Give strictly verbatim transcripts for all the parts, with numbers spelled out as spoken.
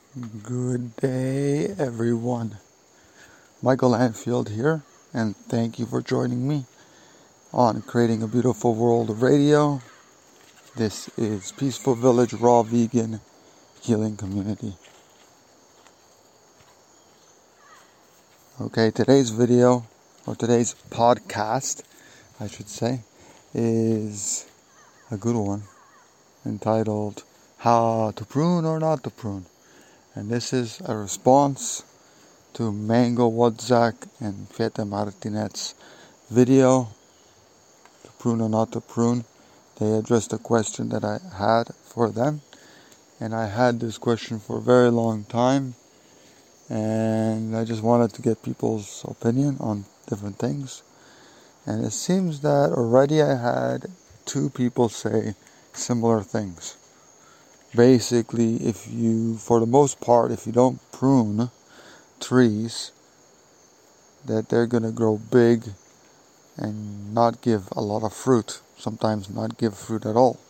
Good day, everyone. Michael Anfield here, and thank you for joining me on Creating a Beautiful World Radio. This is Peaceful Village Raw Vegan Healing Community. Okay, today's video, or today's podcast, I should say, is a good one, entitled How to Prune or Not to Prune. And this is a response to Mango Wadzak and Feta Martinez's video, to prune or not to prune. They addressed a question that I had for them. And I had this question for a very long time. And I just wanted to get people's opinion on different things. And it seems that already I had two people say similar things. Basically, if you, for the most part, if you don't prune trees, that they're going to grow big and not give a lot of fruit. Sometimes not give fruit at all.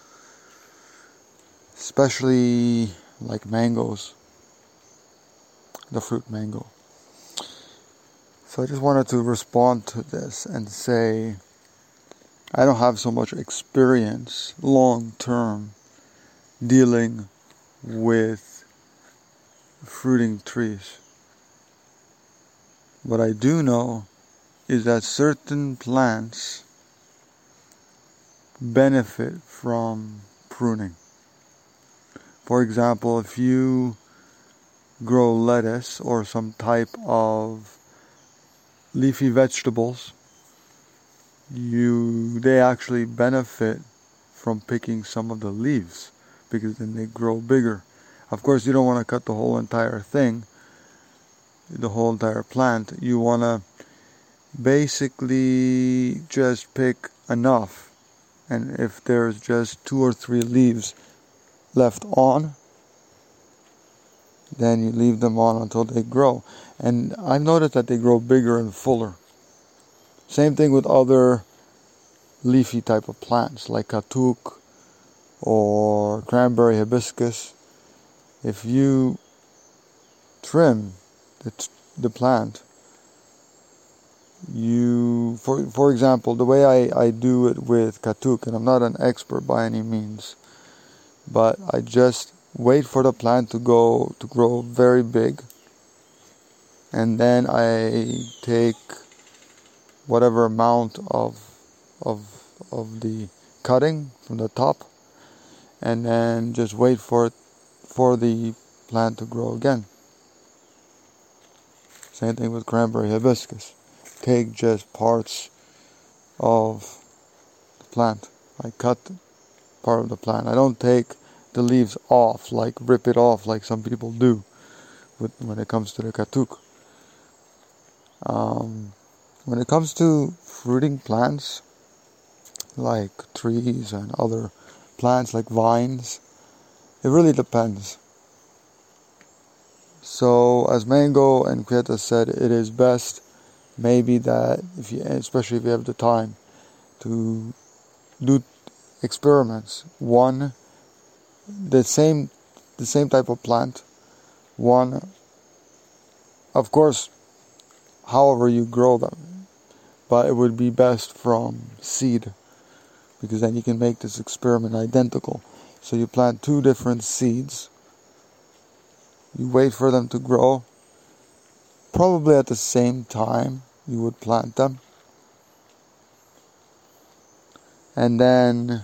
Especially like mangoes. The fruit mango. So I just wanted to respond to this and say, I don't have so much experience long term dealing with fruiting trees. What I do know is that certain plants benefit from pruning. For example, if you grow lettuce or some type of leafy vegetables, you they actually benefit from picking some of the leaves, because then they grow bigger. Of course, you don't want to cut the whole entire thing, the whole entire plant. You want to basically just pick enough. And if there's just two or three leaves left on, then you leave them on until they grow. And I've noticed that they grow bigger and fuller. Same thing with other leafy type of plants like katuk or cranberry hibiscus. If you trim the, t- the plant, you, for for example, the way I, I do it with katuk, and I'm not an expert by any means, but I just wait for the plant to go to grow very big, and then I take whatever amount of of of the cutting from the top, and then just wait for it, for the plant to grow again. Same thing with cranberry hibiscus. Take just parts of the plant. I cut part of the plant. I don't take the leaves off, like rip it off like some people do with, when it comes to the katuk. Um, when it comes to fruiting plants, like trees and other plants like vines, it really depends. So as Mango and Quieta said, it is best maybe that if you, especially if you have the time, to do experiments. One, the same the same type of plant. One, of course, however you grow them, but it would be best from seed, because then you can make this experiment identical. So you plant two different seeds, you wait for them to grow, probably at the same time you would plant them, and then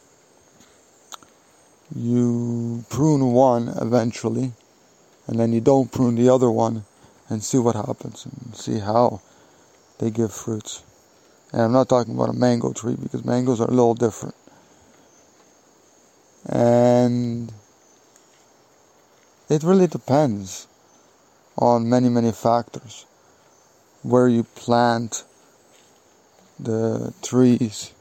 you prune one eventually, and then you don't prune the other one, and see what happens, and see how they give fruits. And I'm not talking about a mango tree, because mangoes are a little different. And it really depends on many, many factors. Where you plant the trees,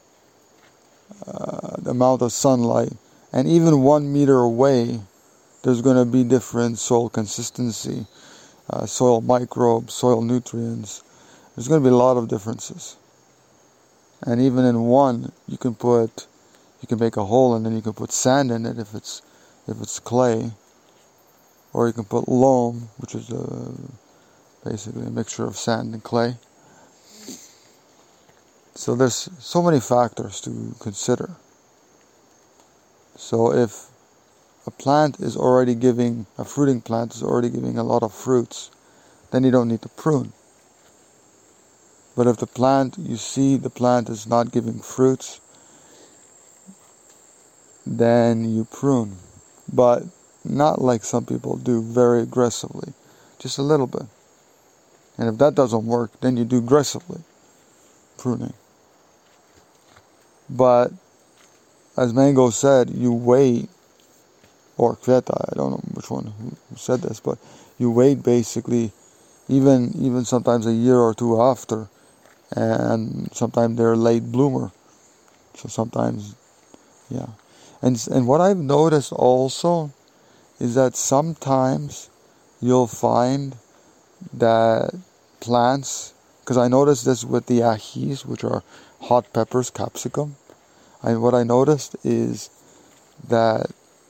uh, the amount of sunlight, and even one meter away, there's going to be different soil consistency, uh, soil microbes, soil nutrients. There's going to be a lot of differences. And even in one, you can put, you can make a hole and then you can put sand in it if it's if it's clay. or you can put loam, which is a, basically a mixture of sand and clay. So there's so many factors to consider. So if a plant is already giving, a fruiting plant is already giving a lot of fruits, then you don't need to prune. But if the plant, you see the plant is not giving fruits, then you prune. But not like some people do, very aggressively. Just a little bit. And if that doesn't work, then you do aggressively pruning. But as Mango said, you wait, or Kveta, I don't know which one who said this, but you wait basically even even sometimes a year or two after, and sometimes they're a late bloomer. So sometimes, yeah. And and what I've noticed also is that sometimes you'll find that plants, because I noticed this with the ajis, which are hot peppers, capsicum. And what I noticed is that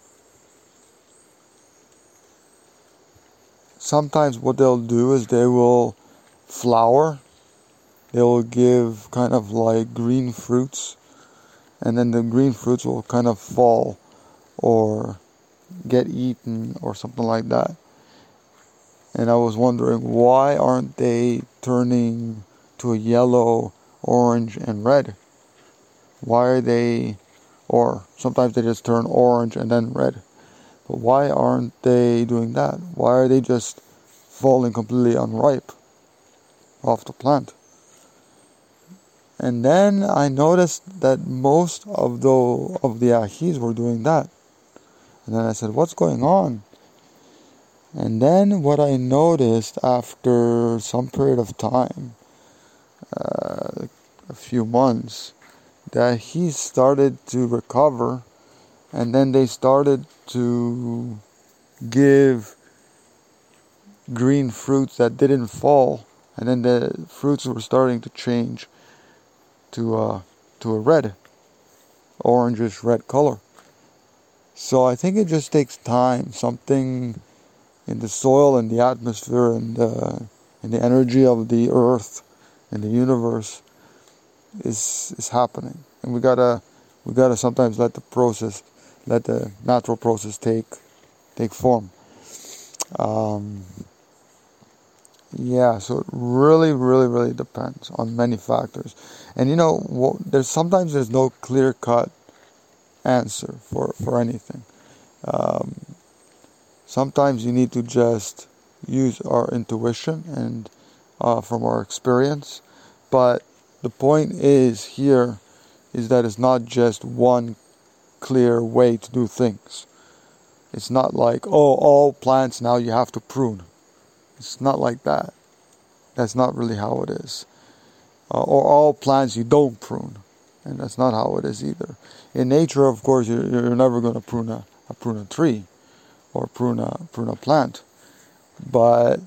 sometimes what they'll do is they will flower, they will give kind of like green fruits, and then the green fruits will kind of fall or get eaten or something like that. And I was wondering, why aren't they turning to a yellow, orange, and red? Why are they, or sometimes they just turn orange and then red. But why aren't they doing that? Why are they just falling completely unripe off the plant? And then I noticed that most of the of the ajis were doing that. And then I said, what's going on? And then what I noticed after some period of time, uh, a few months, that he started to recover, and then they started to give green fruits that didn't fall, and then the fruits were starting to change to uh, to a red, orangish red color. So I think it just takes time. Something in the soil and the atmosphere and the, and the energy of the earth and the universe is is happening, and we gotta we gotta sometimes let the process, let the natural process take take form. Um, yeah, so it really, really, really depends on many factors, and you know, well, there's sometimes there's no clear cut answer for for anything. Um, sometimes you need to just use our intuition and uh, from our experience, but the point is here is that it's not just one clear way to do things. It's not like, oh, all plants now you have to prune. It's not like that. That's not really how it is. Uh, or all plants you don't prune. And that's not how it is either. In nature, of course, you're, you're never going to prune a, a prune a tree or prune a, prune a plant. But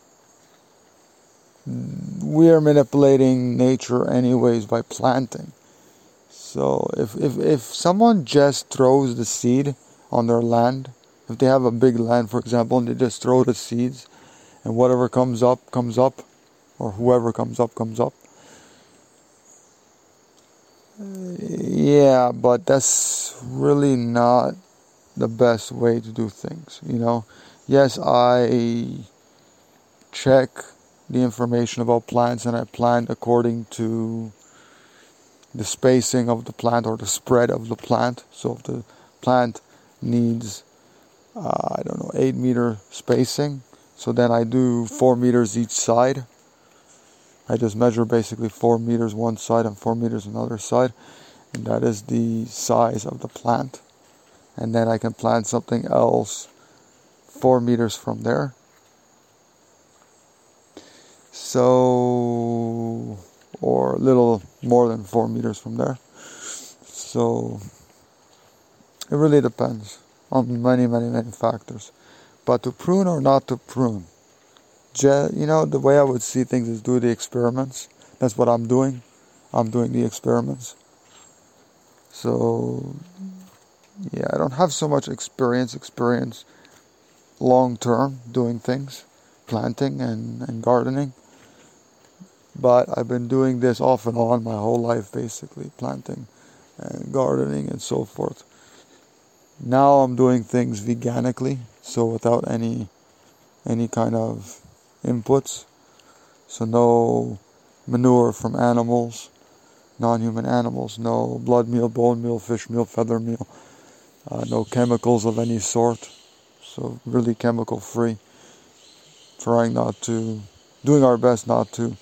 we are manipulating nature anyways by planting. So if, if if someone just throws the seed on their land, if they have a big land, for example, and they just throw the seeds, and whatever comes up, comes up, or whoever comes up, comes up. Yeah, but that's really not the best way to do things, you know. Yes, I check the information about plants, and I plant according to the spacing of the plant or the spread of the plant. So if the plant needs, uh, I don't know, eight meter spacing, so then I do four meters each side. I just measure basically four meters one side and four meters another side, and that is the size of the plant. And then I can plant something else four meters from there. So, or a little more than four meters from there. So, it really depends on many, many, many factors. But to prune or not to prune, you know, the way I would see things is do the experiments. That's what I'm doing. I'm doing the experiments. So, yeah, I don't have so much experience, experience long term doing things, planting and, and gardening. But I've been doing this off and on my whole life, basically, planting and gardening and so forth. Now I'm doing things veganically, so without any any kind of inputs. So no manure from animals, non-human animals, no blood meal, bone meal, fish meal, feather meal, uh, no chemicals of any sort. So really chemical free. Trying not to, doing our best not to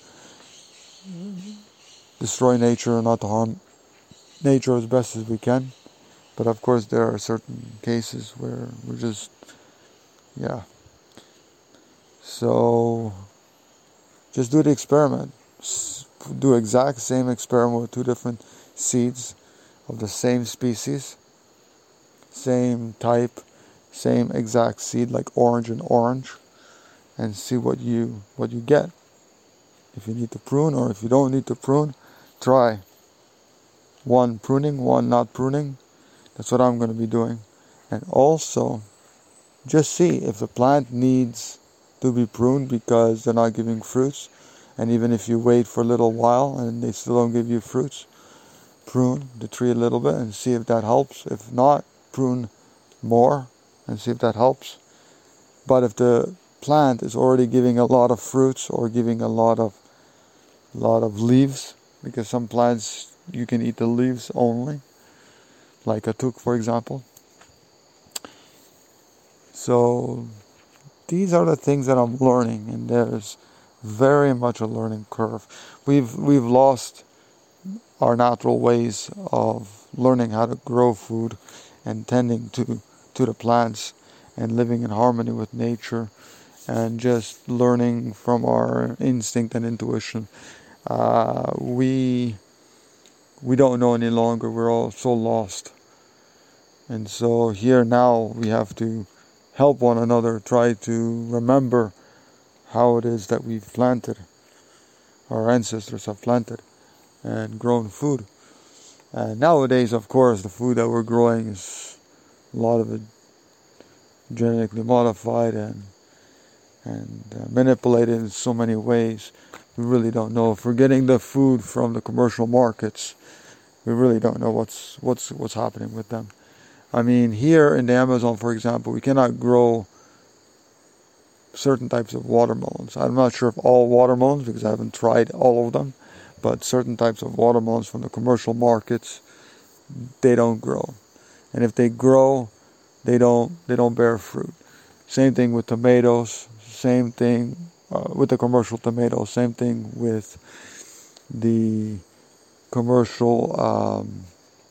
destroy nature, not to harm nature as best as we can. But of course there are certain cases where we're just, yeah. So just do the experiment. Do exact same experiment with two different seeds of the same species, same type, same exact seed, like orange and orange, and see what you what you get. If you need to prune or if you don't need to prune, try one pruning, one not pruning. That's what I'm going to be doing. And also, just see if the plant needs to be pruned because they're not giving fruits. And even if you wait for a little while and they still don't give you fruits, prune the tree a little bit and see if that helps. If not, prune more and see if that helps. But if the plant is already giving a lot of fruits or giving a lot of lot of leaves, because some plants you can eat the leaves only, like a tuk, for example. So these are the things that I'm learning, and there's very much a learning curve. We've we've lost our natural ways of learning how to grow food and tending to to the plants and living in harmony with nature and just learning from our instinct and intuition. Uh, we we don't know any longer. We're all so lost. And so here now we have to help one another, try to remember how it is that we've planted, our ancestors have planted and grown food. And nowadays, of course, the food that we're growing is a lot of it genetically modified and and uh, manipulated in so many ways. We really don't know. If we're getting the food from the commercial markets, we really don't know what's what's what's happening with them. I mean, here in the Amazon, for example, we cannot grow certain types of watermelons. I'm not sure if all watermelons, because I haven't tried all of them, but certain types of watermelons from the commercial markets, they don't grow. And if they grow, they don't they don't bear fruit. Same thing with tomatoes. Same thing uh, with the commercial tomatoes. Same thing with the commercial, um,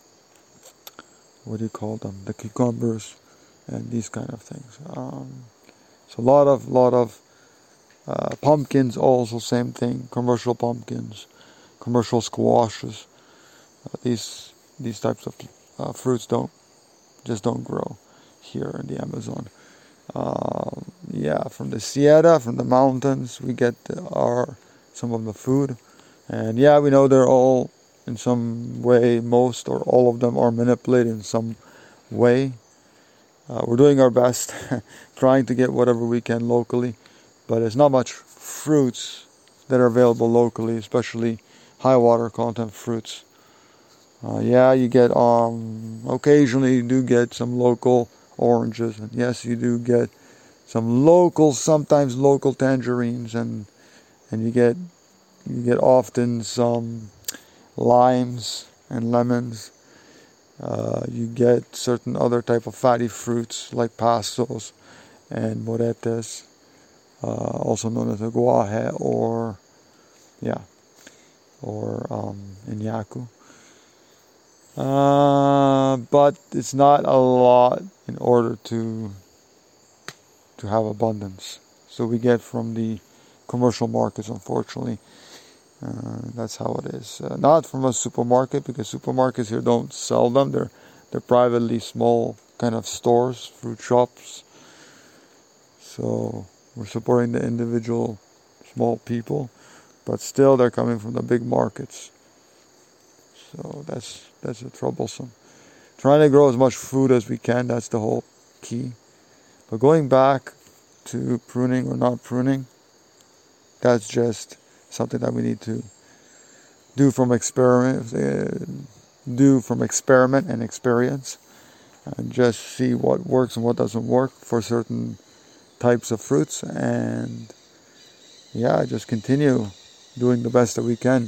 what do you call them? The cucumbers and these kind of things. Um, so a lot of lot of uh, pumpkins also same thing. Commercial pumpkins, commercial squashes. Uh, these these types of uh, fruits don't just don't grow here in the Amazon. Uh, yeah, from the Sierra, from the mountains, we get our some of the food, and yeah, we know they're all in some way, most or all of them are manipulated in some way. Uh, we're doing our best, trying to get whatever we can locally, but there's not much fruits that are available locally, especially high water content fruits. Uh, yeah, you get um occasionally you do get some local oranges, and yes, you do get some local, sometimes local tangerines, and and you get you get often some limes and lemons. Uh, you get certain other type of fatty fruits like pastos and moretes, uh, also known as aguaje or yeah, or um, inyaku. Uh, but it's not a lot in order to to have abundance. So we get from the commercial markets, unfortunately. Uh, that's how it is. Uh, not from a supermarket, because supermarkets here don't sell them. They're they're privately small kind of stores, fruit shops. So we're supporting the individual small people, but still they're coming from the big markets. So that's that's a troublesome. Trying to grow as much food as we can, that's the whole key. But going back to pruning or not pruning. That's just something that we need to do from experiment, uh, do from experiment and experience, and just see what works and what doesn't work for certain types of fruits, and yeah, just continue doing the best that we can.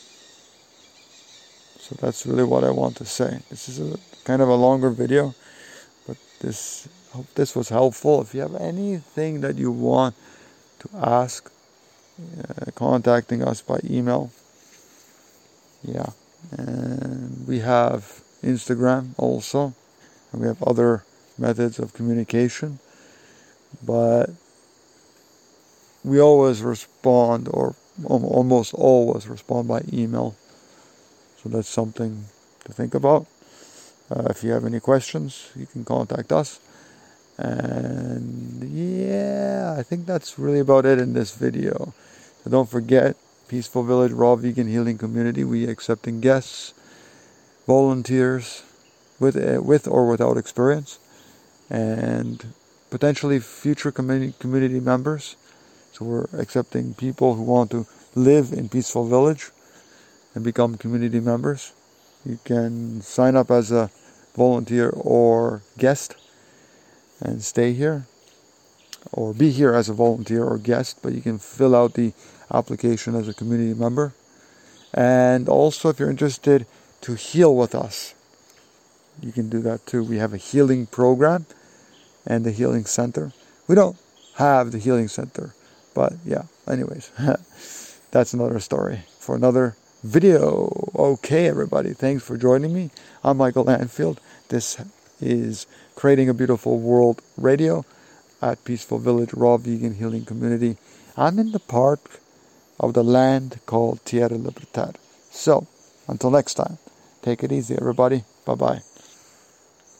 So that's really what I want to say. This is a kind of a longer video, but this hope this was helpful. If you have anything that you want to ask, uh, contacting us by email. Yeah, and we have Instagram also, and we have other methods of communication, but we always respond, or almost always respond by email. So that's something to think about. Uh, if you have any questions, you can contact us. And yeah, I think that's really about it in this video. So don't forget, Peaceful Village Raw Vegan Healing Community. We accepting guests, volunteers with uh, with or without experience, and potentially future community community members. So we're accepting people who want to live in Peaceful Village and become community members. You can sign up as a volunteer or guest and stay here, or be here as a volunteer or guest, but you can fill out the application as a community member. And also, if you're interested to heal with us, you can do that too. We have a healing program and a healing center. We don't have the healing center, but yeah, anyways, that's another story for another video. Okay, everybody, thanks for joining me. I'm Michael Landfield. This is Creating a Beautiful World Radio at Peaceful Village Raw Vegan Healing Community. I'm in the part of the land called Tierra Libertad. So, until next time, take it easy, everybody. Bye-bye.